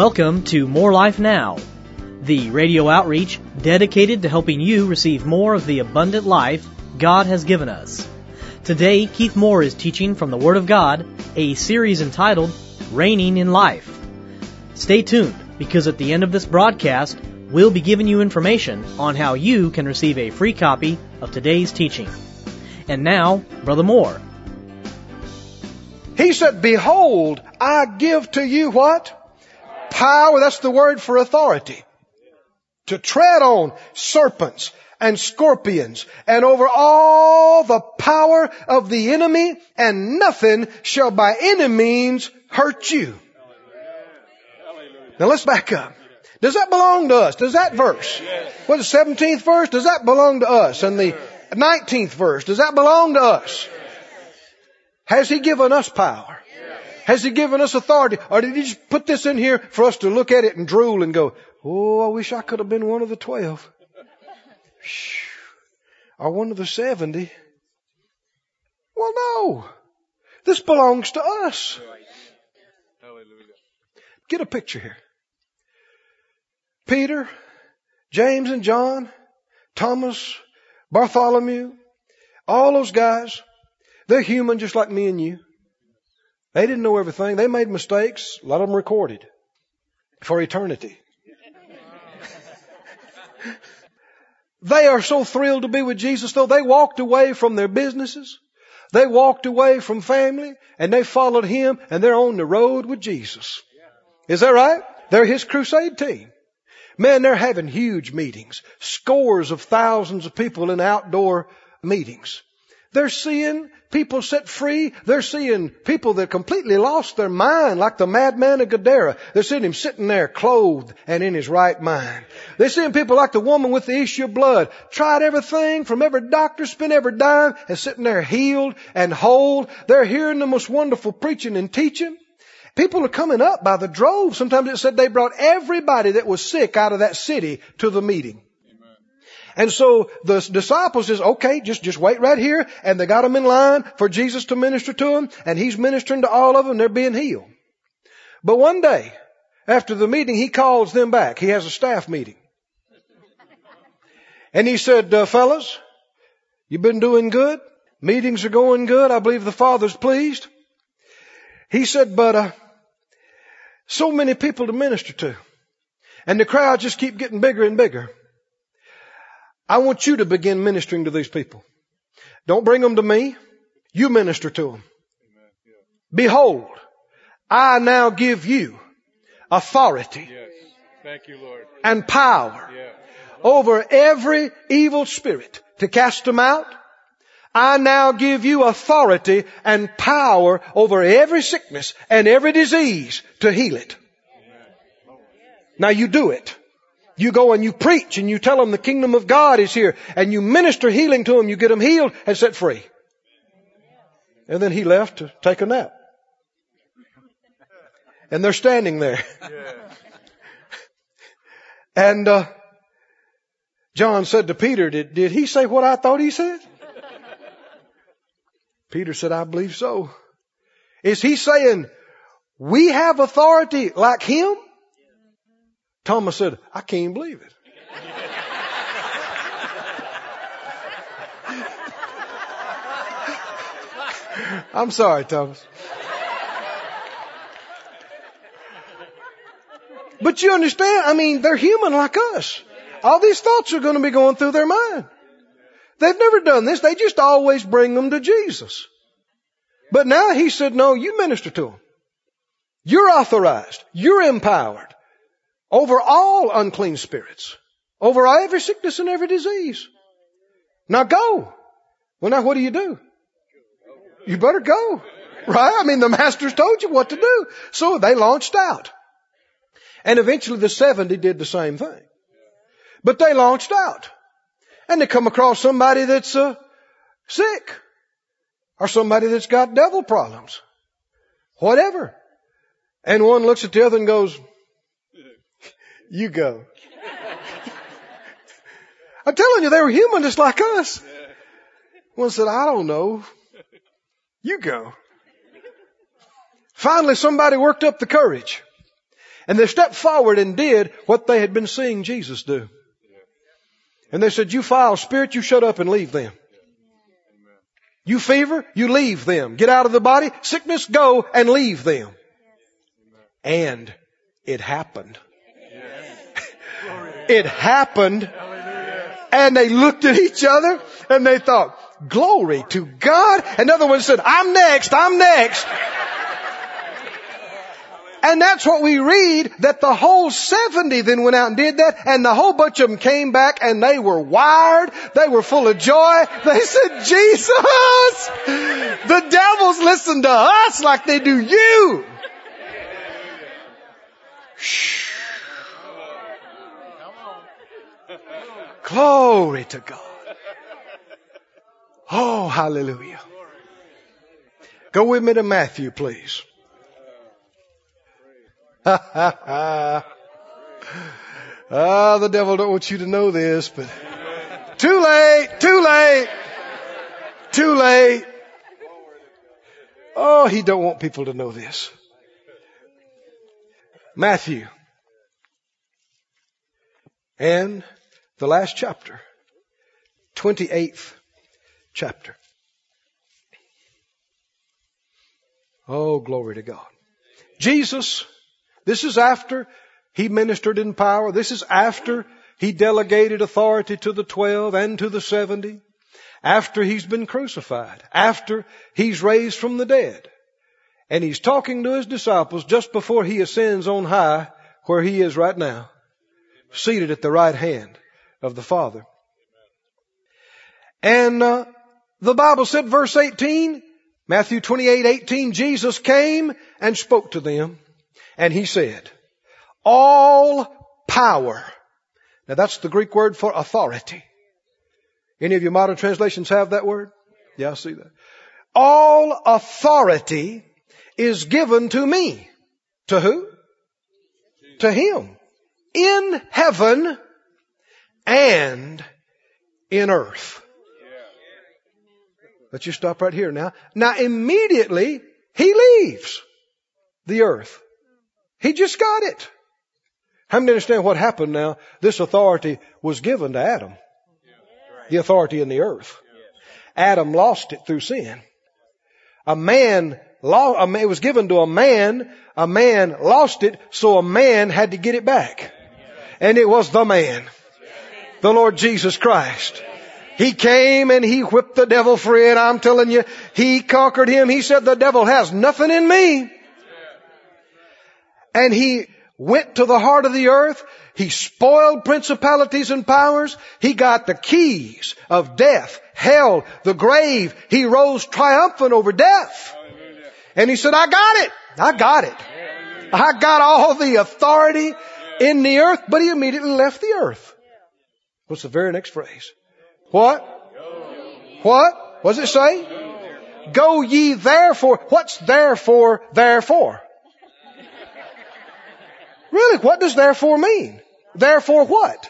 Welcome to More Life Now, the radio outreach dedicated to helping you receive more of the abundant life God has given us. Today, Keith Moore is teaching from the Word of God, a series entitled Reigning in Life. Stay tuned, because at the end of this broadcast, we'll be giving you information on how you can receive a free copy of today's teaching. And now, Brother Moore. He said, "Behold, I give to you" what? Power. That's the word for authority. To tread on serpents and scorpions and over all the power of the enemy, and nothing shall by any means hurt you. Now let's back up. Does that belong to us? Does that verse? What, the 17th verse? Does that belong to us? And the 19th verse, does that belong to us? Has He given us power? Has He given us authority? Or did He just put this in here for us to look at it and drool and go, "Oh, I wish I could have been one of the 12. Or one of the 70. Well, no. This belongs to us. Get a picture here. Peter, James and John, Thomas, Bartholomew, all those guys, they're human just like me and you. They didn't know everything. They made mistakes. A lot of them recorded for eternity. They are so thrilled to be with Jesus, though. They walked away from their businesses. They walked away from family, and they followed Him, and they're on the road with Jesus. Is that right? They're His crusade team. Man, they're having huge meetings. Scores of thousands of people in outdoor meetings. They're seeing people set free. They're seeing people that completely lost their mind, like the madman of Gadara. They're seeing him sitting there clothed and in his right mind. They're seeing people like the woman with the issue of blood. Tried everything from every doctor, spent every dime, and sitting there healed and whole. They're hearing the most wonderful preaching and teaching. People are coming up by the drove. Sometimes it said they brought everybody that was sick out of that city to the meeting. And so the disciples says, "Okay, just wait right here." And they got them in line for Jesus to minister to them. And He's ministering to all of them. They're being healed. But one day, after the meeting, He calls them back. He has a staff meeting. And He said, "Fellas, you've been doing good. Meetings are going good. I believe the Father's pleased." He said, "But so many people to minister to. And the crowd just keep getting bigger and bigger. I want you to begin ministering to these people. Don't bring them to me. You minister to them. Behold, I now give you authority and power over every evil spirit to cast them out. I now give you authority and power over every sickness and every disease to heal it." Now you do it. You go and you preach and you tell them the kingdom of God is here, and you minister healing to them. You get them healed and set free. And then He left to take a nap. And they're standing there. And John said to Peter, did he say what I thought he said? Peter said, "I believe so." Is he saying we have authority like Him? Thomas said, "I can't believe it." I'm sorry, Thomas. But you understand, I mean, they're human like us. All these thoughts are going to be going through their mind. They've never done this. They just always bring them to Jesus. But now He said, "No, you minister to them. You're authorized. You're empowered over all unclean spirits, over every sickness and every disease. Now go." Well, now what do? You better go. Right? I mean, the Master's told you what to do. So they launched out. And eventually the 70 did the same thing. But they launched out. And they come across somebody that's sick. Or somebody that's got devil problems. Whatever. And one looks at the other and goes, "You go." I'm telling you, they were human just like us. One said, "I don't know. You go." Finally, somebody worked up the courage. And they stepped forward and did what they had been seeing Jesus do. And they said, you foul spirit, you shut up and leave them. You fever, you leave them. Get out of the body. Sickness, go and leave them. And it happened. It happened. And they looked at each other and they thought, glory to God. Another one said, I'm next, I'm next. And that's what we read, that the whole 70 then went out and did that, and the whole bunch of them came back and they were wired. They were full of joy. They said, Jesus, the devils listen to us like they do you. Shh. Glory to God. Oh, hallelujah. Go with me to Matthew, please. The devil don't want you to know this, but too late, too late, too late. Oh, he don't want people to know this. Matthew. And the last chapter, 28th chapter. Oh, glory to God. Jesus, this is after he ministered in power. This is after he delegated authority to the 12 and to the 70. After he's been crucified. After he's raised from the dead. And he's talking to his disciples just before he ascends on high, where he is right now, seated at the right hand of the Father. And the Bible said, verse 18, Matthew 28:18, Jesus came and spoke to them. And he said, all power. Now that's the Greek word for authority. Any of your modern translations have that word? Yeah, I see that. All authority is given to me. To who? To him. In heaven and in earth. Let you stop right here now. Now immediately he leaves the earth. He just got it. How many understand what happened now? This authority was given to Adam. The authority in the earth. Adam lost it through sin. It was given to a man lost it, so a man had to get it back. And it was the man, the Lord Jesus Christ. He came and he whipped the devil free, and I'm telling you, he conquered him. He said, the devil has nothing in me. And he went to the heart of the earth. He spoiled principalities and powers. He got the keys of death, hell, the grave. He rose triumphant over death. And he said, I got it. I got it. I got all the authority in the earth. But he immediately left the earth. What's the very next phrase? What? What? What does it say? Go ye therefore. What's therefore? Really, what does therefore mean? Therefore what?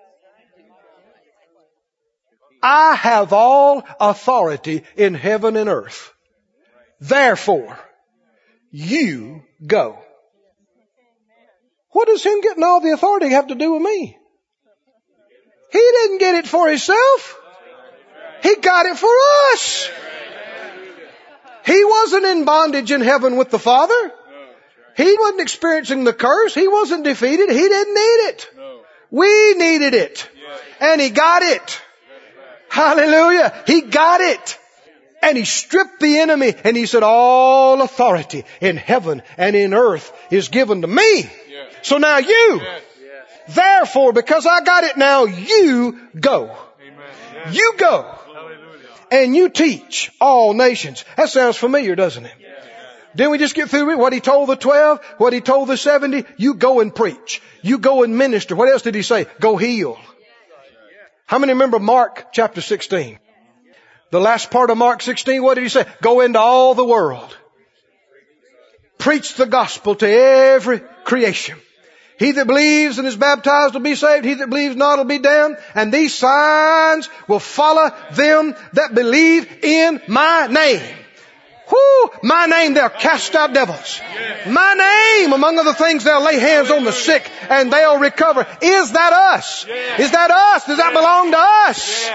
I have all authority in heaven and earth. Therefore, you go. What does him getting all the authority have to do with me? He didn't get it for himself. He got it for us. He wasn't in bondage in heaven with the Father. He wasn't experiencing the curse. He wasn't defeated. He didn't need it. We needed it. And he got it. Hallelujah. He got it. And he stripped the enemy. And he said, all authority in heaven and in earth is given to me. So now you, therefore, because I got it now, you go. You go. And you teach all nations. That sounds familiar, doesn't it? Didn't we just get through it? What he told the 12, what he told the 70, you go and preach. You go and minister. What else did he say? Go heal. How many remember Mark chapter 16? The last part of Mark 16, what did he say? Go into all the world. Preach the gospel to every creation. He that believes and is baptized will be saved. He that believes not will be damned. And these signs will follow them that believe in my name. Whoo! My name, they'll cast out devils. My name, among other things, they'll lay hands on the sick and they'll recover. Is that us? Is that us? Does that belong to us?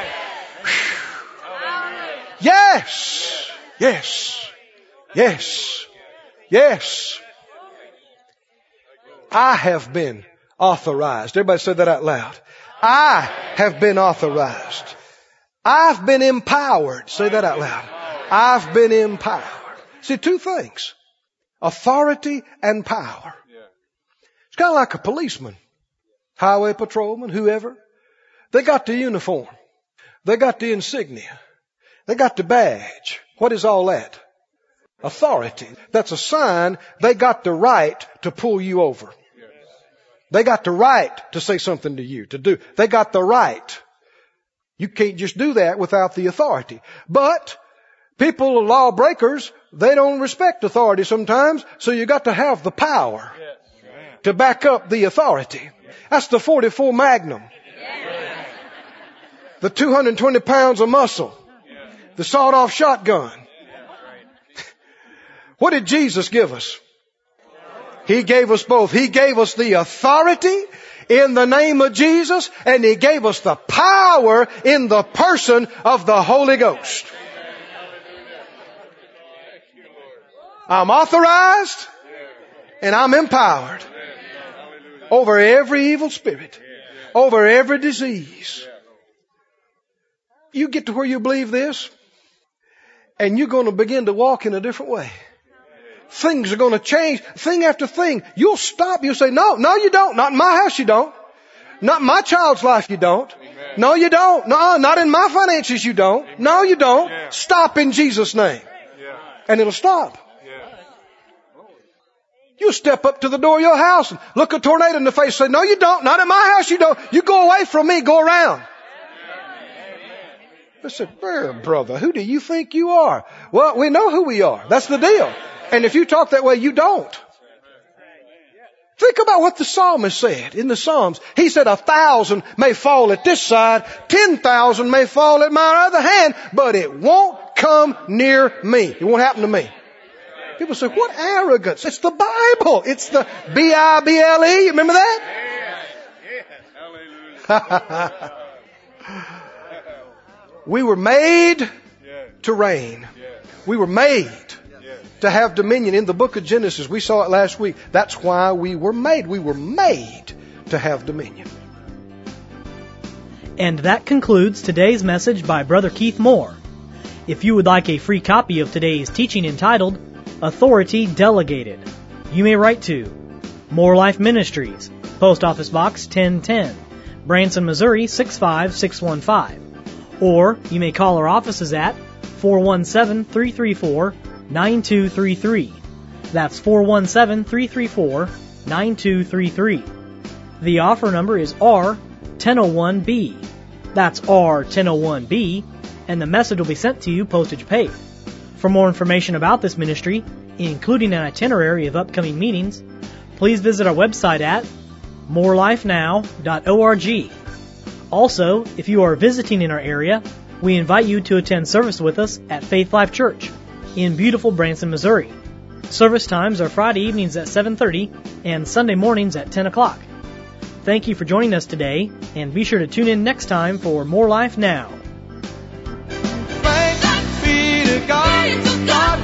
Yes. Yes. Yes. Yes. I have been authorized. Everybody say that out loud. I have been authorized. I've been empowered. Say that out loud. I've been empowered. See, two things. Authority and power. It's kind of like a policeman, highway patrolman, whoever. They got the uniform. They got the insignia. They got the badge. What is all that? Authority. That's a sign they got the right to pull you over. They got the right to say something to you, to do. They got the right. You can't just do that without the authority. But people, lawbreakers, they don't respect authority sometimes, so you got to have the power to back up the authority. That's the 44 Magnum. The 220 pounds of muscle. The sawed-off shotgun. What did Jesus give us? He gave us both. He gave us the authority in the name of Jesus, and He gave us the power in the person of the Holy Ghost. I'm authorized and I'm empowered over every evil spirit, over every disease. You get to where you believe this, and you're going to begin to walk in a different way. Things are going to change, thing after thing. You'll stop. You'll say, no, you don't. Not in my house, you don't. Not in my child's life, you don't. No, you don't. No, not in my finances, you don't. No, you don't. Stop in Jesus' name. And it'll stop. You step up to the door of your house and look a tornado in the face and say, no, you don't. Not in my house, you don't. You go away from me. Go around. I said, brother, who do you think you are? Well, we know who we are. That's the deal. And if you talk that way, you don't. Think about what the psalmist said in the Psalms. He said 1,000 may fall at this side, 10,000 may fall at my other hand, but it won't come near me. It won't happen to me. People say, what arrogance? It's the Bible. It's the Bible. You remember that? We were made to reign. We were made to have dominion. In the book of Genesis, we saw it last week. That's why we were made. We were made to have dominion. And that concludes today's message by Brother Keith Moore. If you would like a free copy of today's teaching entitled Authority Delegated, you may write to More Life Ministries, Post Office Box 1010, Branson, Missouri 65615. Or you may call our offices at 417-334-9233. That's 417-334-9233. The offer number is R1001B. That's R1001B, and the message will be sent to you postage paid. For more information about this ministry, including an itinerary of upcoming meetings, please visit our website at morelifenow.org. Also, if you are visiting in our area, we invite you to attend service with us at Faith Life Church in beautiful Branson, Missouri. Service times are Friday evenings at 7:30 and Sunday mornings at 10 o'clock. Thank you for joining us today, and be sure to tune in next time for More Life Now. Thanks be to God.